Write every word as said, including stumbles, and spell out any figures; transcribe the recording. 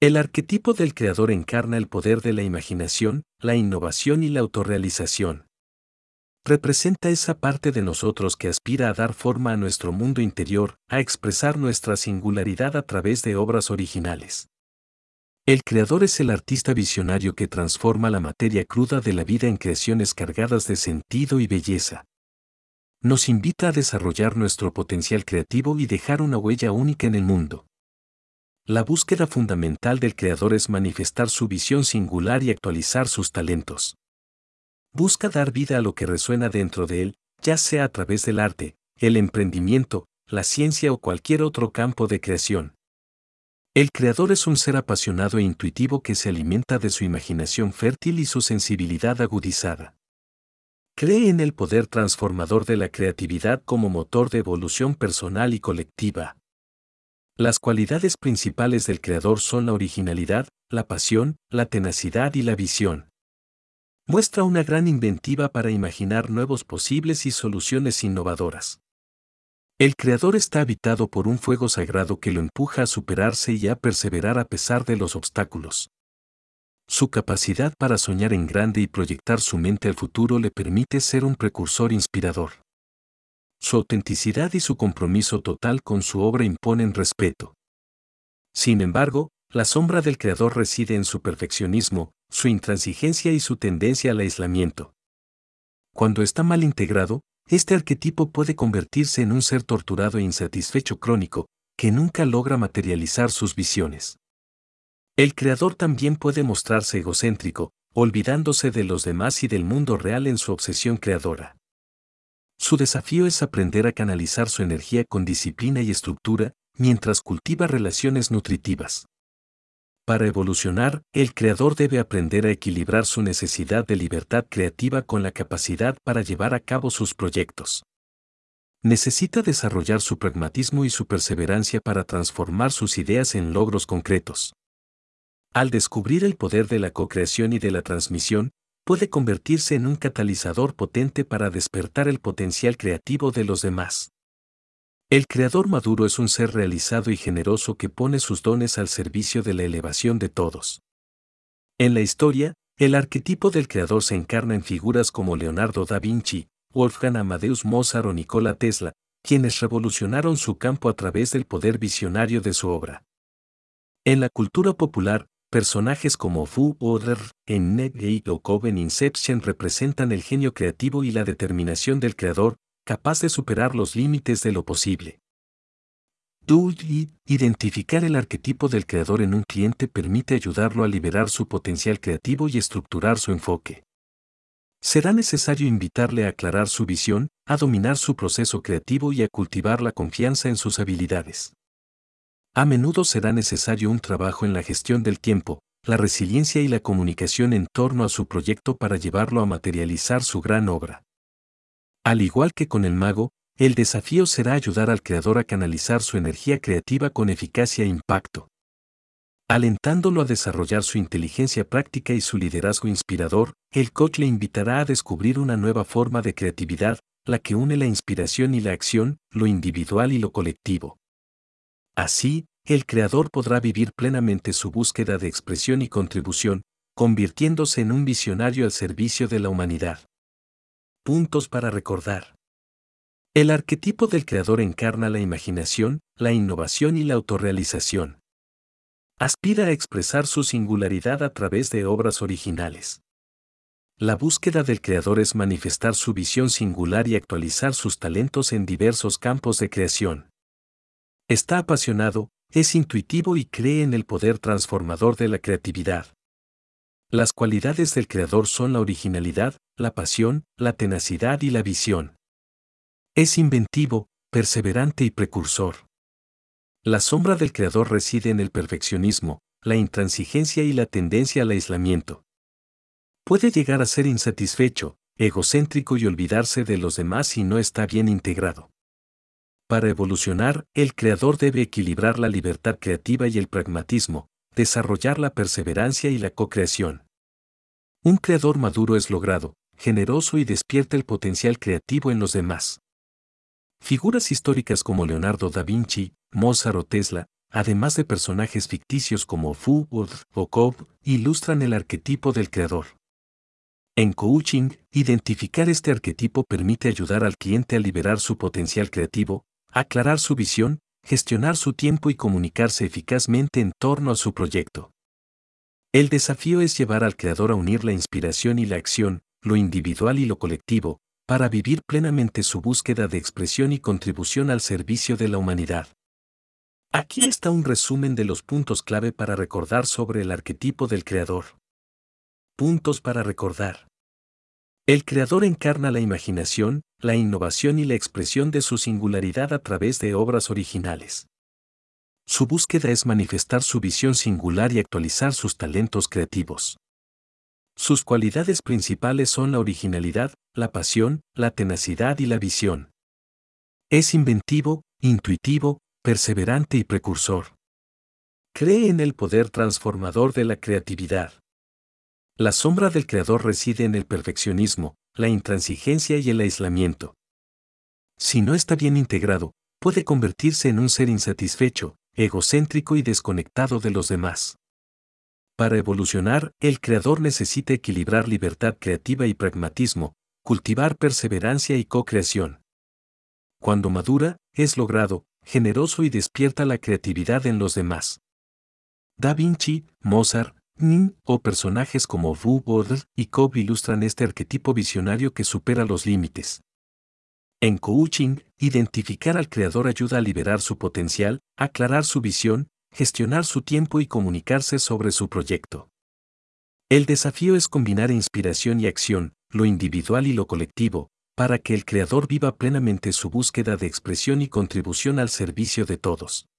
El arquetipo del creador encarna el poder de la imaginación, la innovación y la autorrealización. Representa esa parte de nosotros que aspira a dar forma a nuestro mundo interior, a expresar nuestra singularidad a través de obras originales. El creador es el artista visionario que transforma la materia cruda de la vida en creaciones cargadas de sentido y belleza. Nos invita a desarrollar nuestro potencial creativo y dejar una huella única en el mundo. La búsqueda fundamental del creador es manifestar su visión singular y actualizar sus talentos. Busca dar vida a lo que resuena dentro de él, ya sea a través del arte, el emprendimiento, la ciencia o cualquier otro campo de creación. El creador es un ser apasionado e intuitivo que se alimenta de su imaginación fértil y su sensibilidad agudizada. Cree en el poder transformador de la creatividad como motor de evolución personal y colectiva. Las cualidades principales del creador son la originalidad, la pasión, la tenacidad y la visión. Muestra una gran inventiva para imaginar nuevos posibles y soluciones innovadoras. El creador está habitado por un fuego sagrado que lo empuja a superarse y a perseverar a pesar de los obstáculos. Su capacidad para soñar en grande y proyectar su mente al futuro le permite ser un precursor inspirador. Su autenticidad y su compromiso total con su obra imponen respeto. Sin embargo, la sombra del creador reside en su perfeccionismo, su intransigencia y su tendencia al aislamiento. Cuando está mal integrado, este arquetipo puede convertirse en un ser torturado e insatisfecho crónico, que nunca logra materializar sus visiones. El creador también puede mostrarse egocéntrico, olvidándose de los demás y del mundo real en su obsesión creadora. Su desafío es aprender a canalizar su energía con disciplina y estructura, mientras cultiva relaciones nutritivas. Para evolucionar, el creador debe aprender a equilibrar su necesidad de libertad creativa con la capacidad para llevar a cabo sus proyectos. Necesita desarrollar su pragmatismo y su perseverancia para transformar sus ideas en logros concretos. Al descubrir el poder de la co-creación y de la transmisión, puede convertirse en un catalizador potente para despertar el potencial creativo de los demás. El creador maduro es un ser realizado y generoso que pone sus dones al servicio de la elevación de todos. En la historia, el arquetipo del creador se encarna en figuras como Leonardo da Vinci, Wolfgang Amadeus Mozart o Nikola Tesla, quienes revolucionaron su campo a través del poder visionario de su obra. En la cultura popular, personajes como Fu Oder, Ennegate o Coven Inception representan el genio creativo y la determinación del creador, capaz de superar los límites de lo posible. Identificar el arquetipo del creador en un cliente permite ayudarlo a liberar su potencial creativo y estructurar su enfoque. Será necesario invitarle a aclarar su visión, a dominar su proceso creativo y a cultivar la confianza en sus habilidades. A menudo será necesario un trabajo en la gestión del tiempo, la resiliencia y la comunicación en torno a su proyecto para llevarlo a materializar su gran obra. Al igual que con el mago, el desafío será ayudar al creador a canalizar su energía creativa con eficacia e impacto. Alentándolo a desarrollar su inteligencia práctica y su liderazgo inspirador, el coach le invitará a descubrir una nueva forma de creatividad, la que une la inspiración y la acción, lo individual y lo colectivo. Así, el creador podrá vivir plenamente su búsqueda de expresión y contribución, convirtiéndose en un visionario al servicio de la humanidad. Puntos para recordar. El arquetipo del creador encarna la imaginación, la innovación y la autorrealización. Aspira a expresar su singularidad a través de obras originales. La búsqueda del creador es manifestar su visión singular y actualizar sus talentos en diversos campos de creación. Está apasionado, es intuitivo y cree en el poder transformador de la creatividad. Las cualidades del creador son la originalidad, la pasión, la tenacidad y la visión. Es inventivo, perseverante y precursor. La sombra del creador reside en el perfeccionismo, la intransigencia y la tendencia al aislamiento. Puede llegar a ser insatisfecho, egocéntrico y olvidarse de los demás si no está bien integrado. Para evolucionar, el creador debe equilibrar la libertad creativa y el pragmatismo, desarrollar la perseverancia y la co-creación. Un creador maduro es logrado, generoso y despierta el potencial creativo en los demás. Figuras históricas como Leonardo da Vinci, Mozart o Tesla además de personajes ficticios como Fu o Cobb, ilustran el arquetipo del creador. En coaching, identificar este arquetipo permite ayudar al cliente a liberar su potencial creativo, aclarar su visión, gestionar su tiempo y comunicarse eficazmente en torno a su proyecto. El desafío es llevar al creador a unir la inspiración y la acción, lo individual y lo colectivo, para vivir plenamente su búsqueda de expresión y contribución al servicio de la humanidad. Aquí está un resumen de los puntos clave para recordar sobre el arquetipo del creador. Puntos para recordar. El creador encarna la imaginación, la innovación y la expresión de su singularidad a través de obras originales. Su búsqueda es manifestar su visión singular y actualizar sus talentos creativos. Sus cualidades principales son la originalidad, la pasión, la tenacidad y la visión. Es inventivo, intuitivo, perseverante y precursor. Cree en el poder transformador de la creatividad. La sombra del creador reside en el perfeccionismo, la intransigencia y el aislamiento. Si no está bien integrado, puede convertirse en un ser insatisfecho, egocéntrico y desconectado de los demás. Para evolucionar, el creador necesita equilibrar libertad creativa y pragmatismo, cultivar perseverancia y co-creación. Cuando madura, es logrado, generoso y despierta la creatividad en los demás. Da Vinci, Mozart, Nin o personajes como Fu y Cobb ilustran este arquetipo visionario que supera los límites. En coaching, identificar al creador ayuda a liberar su potencial, aclarar su visión, gestionar su tiempo y comunicarse sobre su proyecto. El desafío es combinar inspiración y acción, lo individual y lo colectivo, para que el creador viva plenamente su búsqueda de expresión y contribución al servicio de todos.